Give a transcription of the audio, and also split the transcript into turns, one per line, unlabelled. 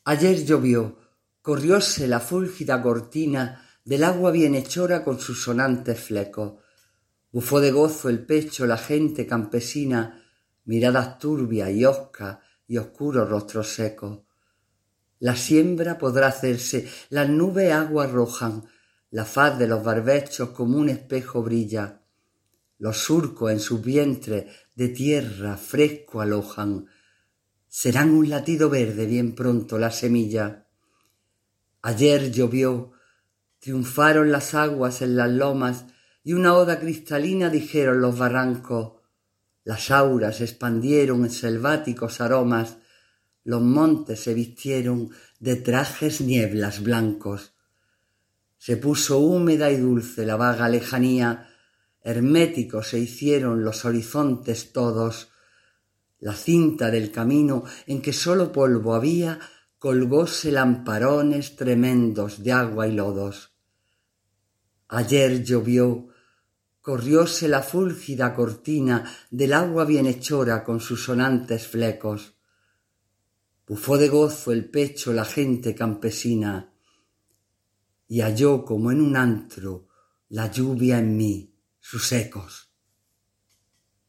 Ayer llovió, corrióse la fúlgida cortina del agua bienhechora con sus sonantes flecos. Bufó de gozo el pecho la gente campesina, miradas turbias y hoscas y oscuros rostros secos. La siembra podrá hacerse, las nubes agua arrojan, la faz de los barbechos como un espejo brilla. Los surcos en sus vientres de tierra fresco alojan. Serán un latido verde bien pronto la semilla. Ayer llovió, triunfaron las aguas en las lomas y una oda cristalina dijeron los barrancos. Las auras expandieron en selváticos aromas, los montes se vistieron de trajes nieblas blancos. Se puso húmeda y dulce la vaga lejanía, herméticos se hicieron los horizontes todos. La cinta del camino en que sólo polvo había colgóse lamparones tremendos de agua y lodos. Ayer llovió, corrióse la fúlgida cortina del agua bienhechora con sus sonantes flecos. Bufó de gozo el pecho la gente campesina y halló como en un antro la lluvia en mí sus ecos.